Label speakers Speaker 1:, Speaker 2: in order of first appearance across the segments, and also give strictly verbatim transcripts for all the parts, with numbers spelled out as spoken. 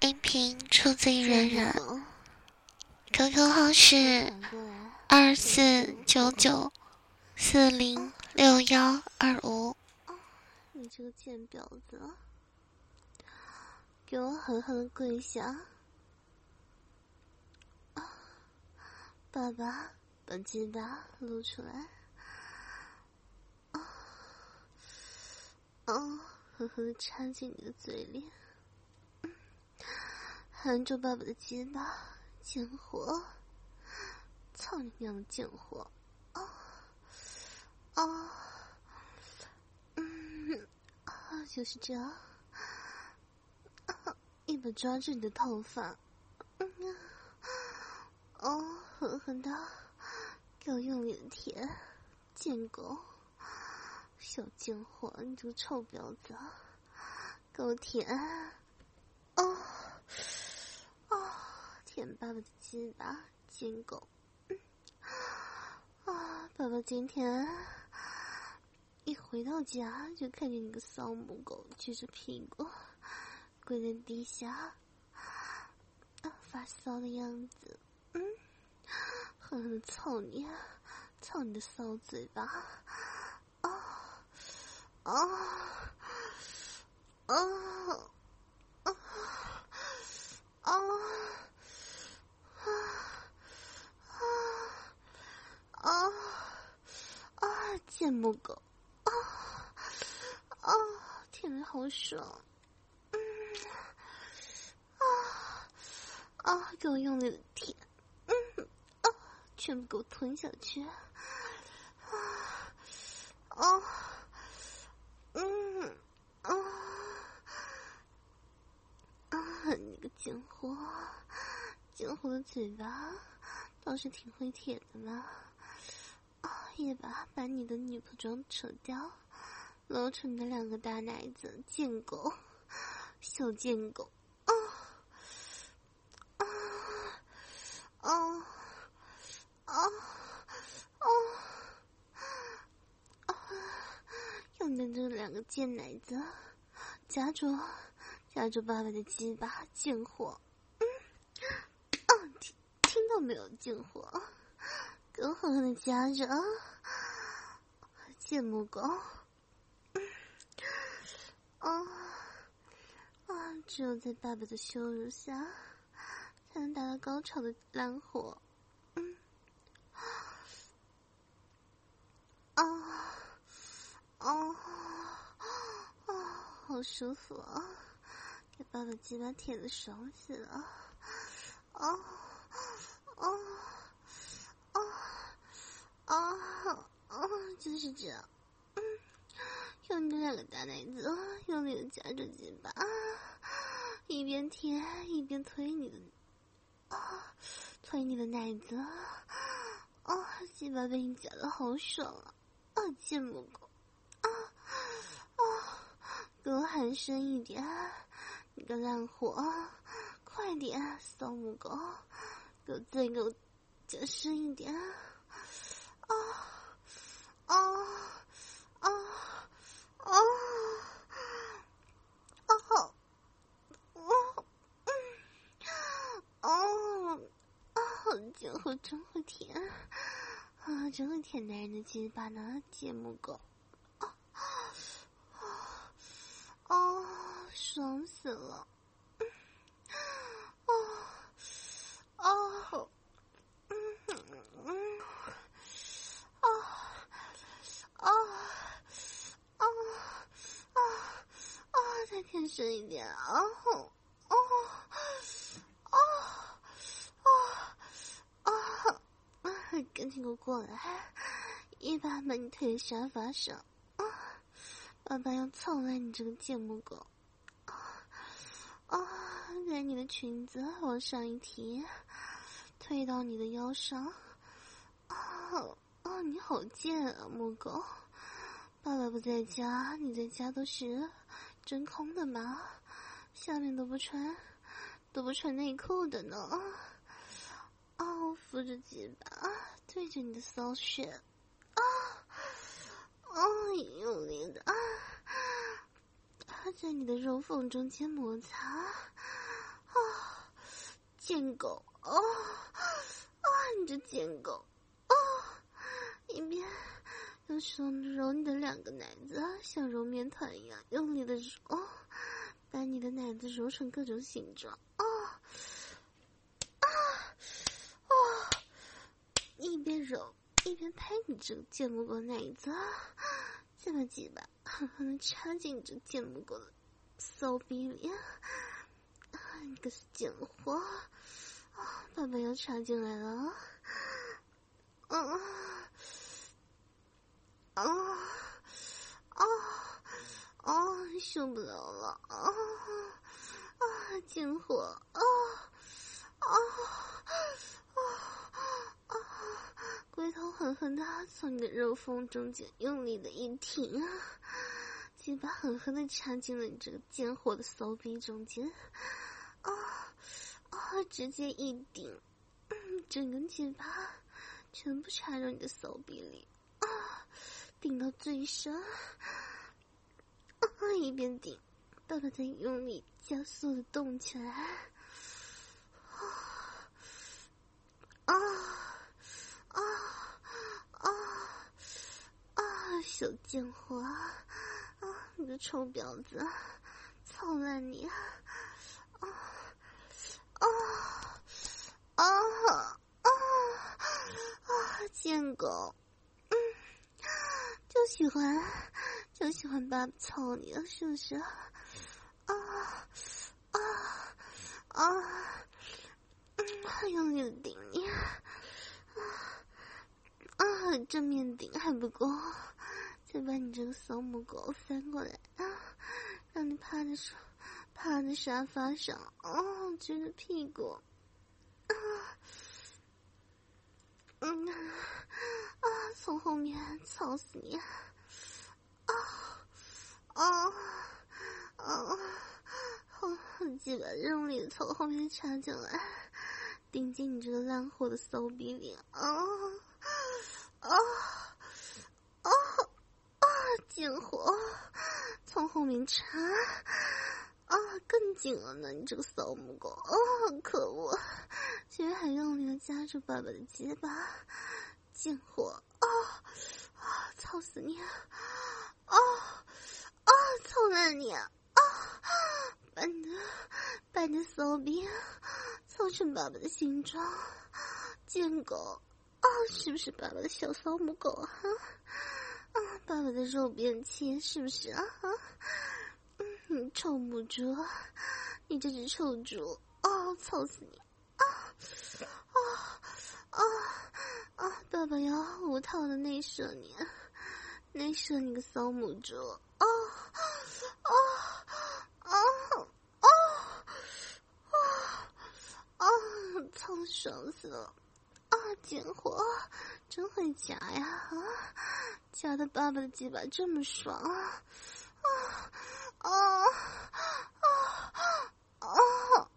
Speaker 1: 音频出自于人人 ，Q Q 号是二四九九四零六幺二五。
Speaker 2: 你这个贱婊子，给我狠狠的跪下！爸爸，把鸡巴露出来！啊，啊，狠狠的插进你的嘴里，含住爸爸的鸡巴，贱货！操你娘的贱货！啊啊！嗯啊，就是这样。啊，一把抓住你的头发，嗯啊，哦，狠狠的给我用力的舔，贱狗，小贱货，你这个臭婊子，给我舔！哦哦，舔爸爸的鸡巴，贱狗！嗯啊，爸爸今天一回到家就看见你个骚母狗撅着屁股跪在地下，啊，发骚的样子，嗯，狠狠的操你，操你的骚嘴巴，啊啊啊啊啊啊啊！贱母狗，啊啊，舔得好爽！嗯啊啊，给我用力的舔，嗯啊，全部给我吞下去！啊啊，嗯啊啊，你个贱货，贱货的嘴巴倒是挺会舔的嘛！啊，也把把你的女仆装扯掉，露出你的两个大奶子，贱狗，小贱狗！啊啊啊啊啊啊！用你的这两个贱奶子夹住夹住爸爸的鸡巴，贱货！嗯啊，听听到没有，贱货？给我狠狠的夹着，贱母狗！啊啊！只有在爸爸的羞辱下，才能达到高潮的烂货。嗯啊啊啊！好舒服啊！给爸爸鸡巴舔的爽死了！啊啊啊啊啊！就是这样。嗯，用你的两个大奶子用力的夹住鸡巴，一边舔一边推你的啊，推你的奶子啊，鸡巴被你夹的好爽啊！啊，贱母狗！啊啊，给我喊声一点，你个烂货！快点，骚母狗！给我再给我讲声一点！啊啊啊啊啊！哦，嗯，哦，真会真会舔啊，真会舔男人的鸡巴呢，贱母狗！啊啊啊，爽死了！哦哦，嗯嗯啊啊啊啊啊！再舔深一点啊！哦哦哦哦啊！赶紧给我过来，一把把你推在沙发上啊！爸爸要操烂你这个贱母狗！啊！把你的裙子往上一提，推到你的腰上。啊啊！你好贱啊，母狗！爸爸不在家，你在家都是真空的吗？下面都不穿，都不穿内裤的呢。啊！我扶着鸡巴，对着你的骚穴，啊啊！用力的啊，在你的肉缝中间摩擦。啊贱狗！哦啊，你这贱狗！哦，一边用手揉你的两个奶子，像揉面团一样用力的揉，把你的奶子揉成各种形状。哦啊哦，一边揉一边拍你这个贱母狗奶子，这么几把狠狠的插进你这贱母狗的骚逼里。啊，你个贱货！啊，爸爸要插进来了。嗯。啊啊啊！受不了了！啊啊！贱货！啊啊啊啊！龟头狠狠的从你的肉缝中间用力的一挺啊，鸡巴狠狠的插进了你这个贱货的骚逼中间。啊啊！直接一顶，嗯，整个鸡巴全部插入你的骚逼里。啊！顶到最深，啊！一边顶，爸爸在用力加速的动起来。啊啊啊啊！小贱货啊！你个臭婊子，操烂你！啊啊啊啊啊！贱狗！嗯。就喜欢，就喜欢爸爸操你了，是不是？啊啊啊！嗯，用力的顶你，啊啊！正面顶还不够，再把你这个骚母狗翻过来啊，让你趴在沙趴在沙发上，哦，撅着屁股，啊，嗯。啊！从后面操死你！啊啊啊！后鸡巴用力的从后面插进来，顶进你这个烂货的骚逼里！啊啊啊啊！贱货，从后面插！啊，更紧了呢！你这个骚母狗！啊，可恶！居然还用力的夹住爸爸的鸡巴！贱货！啊啊！操死你！啊啊！操烂你！啊！把你的把你的骚逼操成爸爸的形状！贱狗！啊，是不是爸爸的小骚母狗啊？啊，爸爸的肉便器是不是啊？啊，嗯，臭母猪！你这只臭猪！啊，操死你！啊啊啊！啊！爸爸要无套的内射你，内射你个骚母猪！啊啊啊啊啊啊！操，爽死了！啊，贱货，真会夹呀！啊，夹的爸爸的鸡巴这么爽啊！啊啊啊啊啊！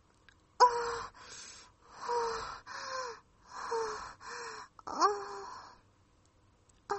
Speaker 2: 啊啊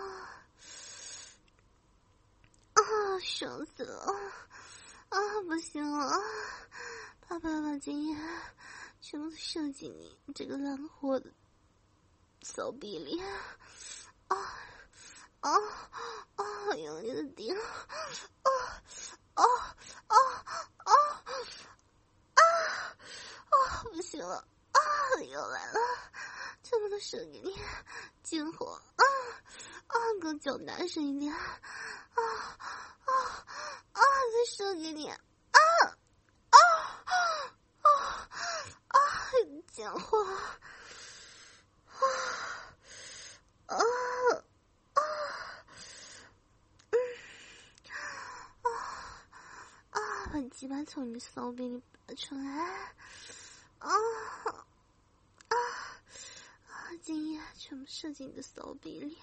Speaker 2: 啊！爽死了！啊，不行了！爸爸把精液全部都射进你这个烂货的骚逼里！啊啊啊！用力的顶！啊啊啊啊啊啊！不行了！啊，又来了！全部都射给你，贱货！啊啊，给我叫大声一点！啊啊啊！再射给你！啊啊啊啊！贱货！啊啊啊！嗯啊啊！把鸡巴从你的骚逼里拔出来！啊啊！精液全部射进你的骚逼里，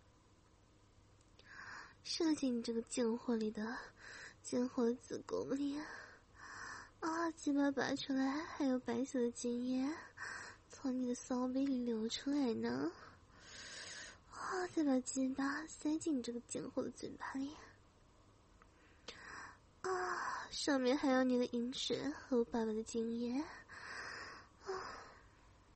Speaker 2: 射进你这个贱货里的贱货的子宫里啊！鸡巴拔出来，还有白色的精液从你的骚逼里流出来呢！啊！再把鸡巴塞进你这个贱货的嘴巴里啊！上面还有你的饮水和爸爸的精液